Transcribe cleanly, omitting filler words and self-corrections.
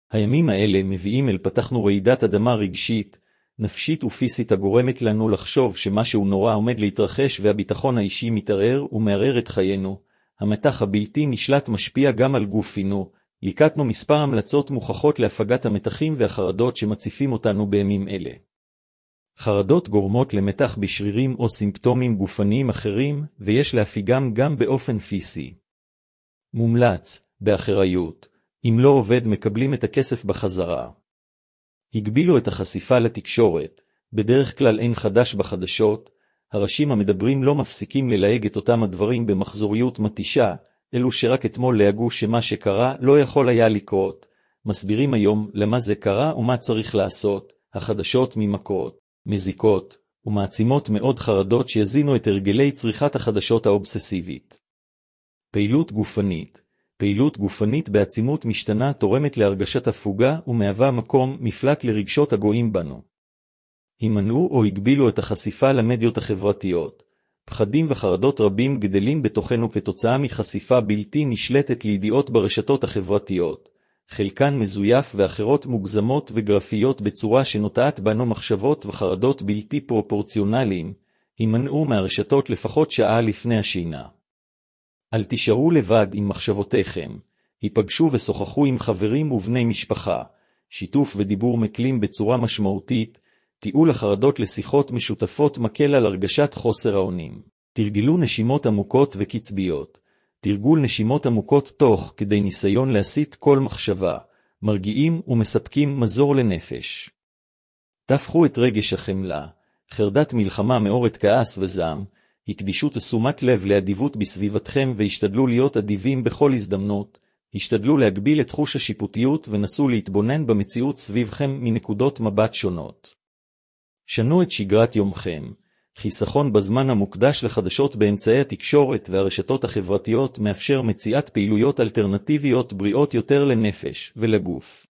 הימים האלה מביאים אל פתחנו רעידת אדמה רגשית, נפשית ופיסית הגורמת לנו לחשוב שמשהו נורא עומד להתרחש והביטחון האישי מתערער ומערער את חיינו. המתח הבלתי נשלט משפיע גם על גופינו. ליקטנו מספר המלצות מוכחות להפגת המתחים והחרדות שמציפים אותנו בימים אלה. חרדות גורמות למתח בשרירים או סימפטומים גופניים אחרים, ויש להפיגם גם באופן פיזי. מומלץ, באחריות, אם לא עובד מקבלים את הכסף בחזרה. הגבילו את החשיפה לתקשורת, בדרך כלל אין חדש בחדשות, הראשים המדברים לא מפסיקים ללהג את אותם הדברים במחזוריות מתישה, אלו שרק אתמול להגו שמה שקרה לא יכול היה לקרות, מסבירים היום למה זה קרה ומה צריך לעשות, החדשות ממכות, מזיקות, ומעצימות מאוד חרדות שיזינו את הרגלי צריכת החדשות האובססיבית. פעילות גופנית. פעילות גופנית בעצימות משתנה תורמת להרגשת הפוגה ומהווה מקום מפלט לרגשות הגויים בנו. הימנעו או הגבילו את החשיפה למדיות החברתיות. פחדים וחרדות רבים גדלים בתוכנו כתוצאה מחשיפה בלתי נשלטת לידיעות ברשתות החברתיות. חלקן מזויף ואחרות מוגזמות וגרפיות בצורה שנוטעת בנו מחשבות וחרדות בלתי פרופורציונליים. הימנעו מהרשתות לפחות שעה לפני השינה. אל תישארו לבד עם מחשבותיכם. היפגשו ושוחחו עם חברים ובני משפחה. שיתוף ודיבור מקלים בצורה משמעותית. תיעול החרדות לשיחות משותפות מקל על הרגשת חוסר האונים. תרגלו נשימות עמוקות וקצביות. תרגול נשימות עמוקות תוך כדי ניסיון להסיט כל מחשבה. מרגיעים ומספקים מזור לנפש. תפחו את רגש החמלה. חרדת מלחמה מאורת כעס וזעם. הקדישו תשומת לב לאדיבות בסביבתכם והשתדלו להיות אדיבים בכל הזדמנות. השתדלו להגביל את חוש השיפוטיות ונסו להתבונן במציאות סביבכם מנקודות מבט שונות. שנו את שגרת יומכם. חיסכון בזמן המוקדש לחדשות באמצעי התקשורת והרשתות החברתיות מאפשר מציאת פעילויות אלטרנטיביות בריאות יותר לנפש ולגוף.